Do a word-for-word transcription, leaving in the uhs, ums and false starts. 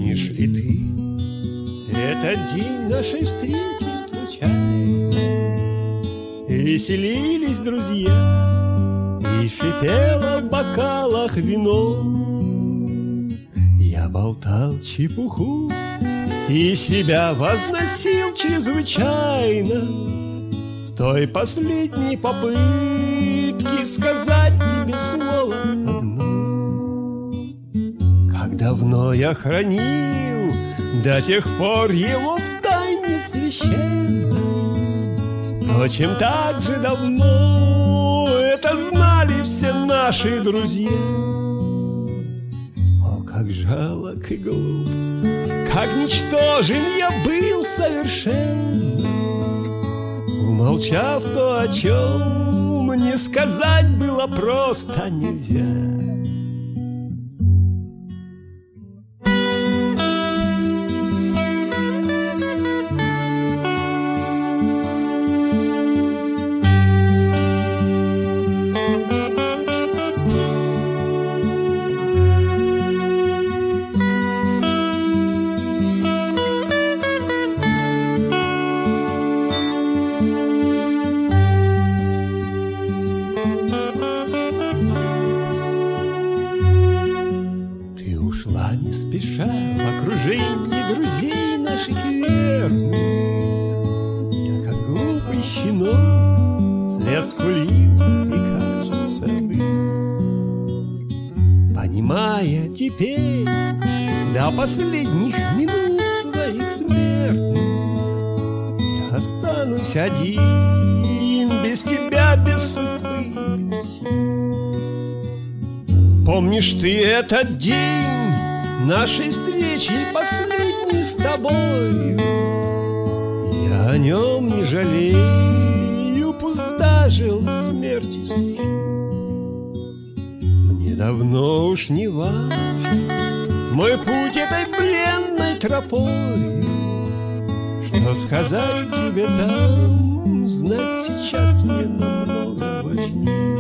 Помнишь ли ты этот день нашей встречи случайной? Веселились друзья, и шипело в бокалах вино. Я болтал чепуху и себя возносил чрезвычайно в той последней попытке сказать тебе слово одно. Как давно я хранил до тех пор его в тайне священной. Впрочем, так же давно это знали все наши друзья. О, как жалок и глуп, как ничтожен я был совершенно, умолчав то, о чем мне сказать было просто нельзя. Не спеша в окружении друзей наших верных, я, как глупый щенок, слез скулил и, кажется, выл. Понимая теперь до последних минут своих смертных, я останусь один, без тебя, без судьбы. Помнишь ты этот день нашей встречи последней с тобою? Я о нем не жалею, пусть даже он смерти сущий. Мне давно уж не важен мой путь этой бренной тропой. Что сказать тебе там, знать сейчас мне намного важнее.